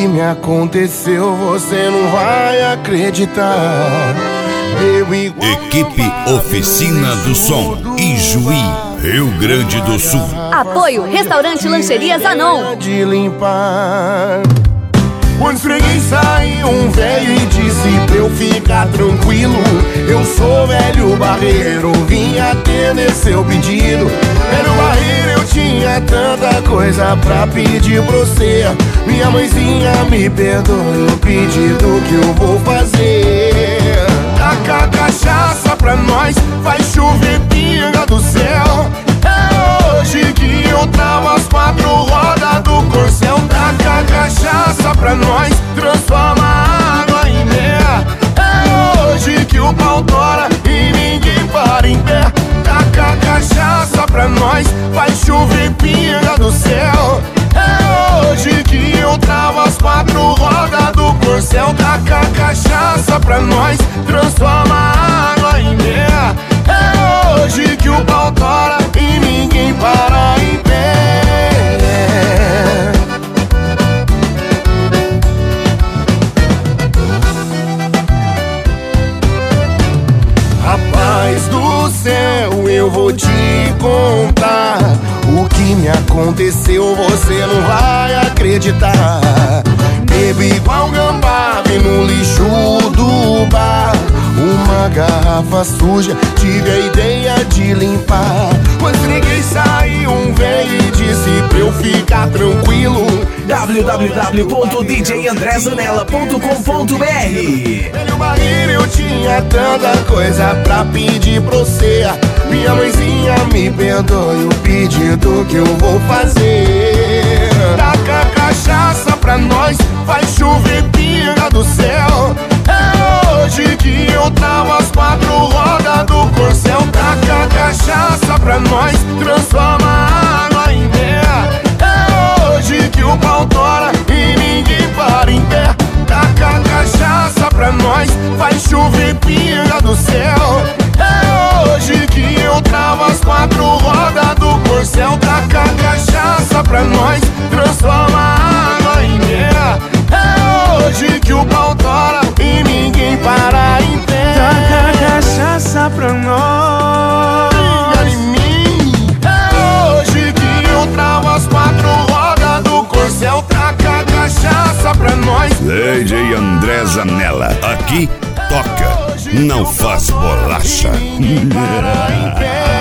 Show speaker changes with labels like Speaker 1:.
Speaker 1: me aconteceu, você não vai acreditar.
Speaker 2: Equipe Oficina do Som, Ijuí, Rio Grande do Sul.
Speaker 3: Apoio Restaurante Lancheria Zanon.
Speaker 1: De limpar. Quando esfreguei saiu um velho e disse pra eu ficar tranquilo. Eu sou velho barreiro, vim atender seu pedido. Velho barreiro, eu tinha tanta coisa pra pedir pra você. Minha mãezinha me perdoe o pedido que eu vou fazer. Taca cachaça pra nós, vai chover pinga do céu. É hoje que eu travo as 4 rodas do corcel. Taca cachaça pra nós, transforma a água em mel. É hoje que o pau tora e ninguém para em pé. Taca cachaça pra nós, vai chover pinga do céu. É hoje que eu travo as 4 rodas do corcel. Taca cachaça pra nós, transforma a água em mel. É hoje que o pau tora e ninguém para em pé. Rapaz do céu, eu vou te contar o que me aconteceu, você não vai acreditar. Bebi igual gambá, vi no lixo do bar uma garrafa suja, tive a ideia de limpar. Quando ninguém saiu um velho e disse pra eu ficar tranquilo.
Speaker 4: www.djandrezanella.com.br.
Speaker 1: Velho barreiro, eu tinha tanta coisa pra pedir pra você. Minha mãezinha me perdoe o pedido que eu vou fazer. Taca cachaça pra nós, vai chover pinga do céu. É hoje que eu travo as 4 rodas do corcel. Taca cachaça pra nós, transforma a água em mel. É hoje que o pau tora e ninguém para em pé. Taca cachaça pra nós, vai chover pinga do céu. É hoje que eu travo as 4 rodas do corcel. Taca cachaça pra nós, transforma a água em mel. É hoje que o pau tora e ninguém para em pé.
Speaker 5: Taca cachaça pra nós.
Speaker 1: Liga em mim. É hoje que eu travo as 4 rodas do corcel. Taca cachaça pra nós.
Speaker 2: DJ André Zanella, aqui toca, não faz bolacha.
Speaker 1: Ninguém para em pé.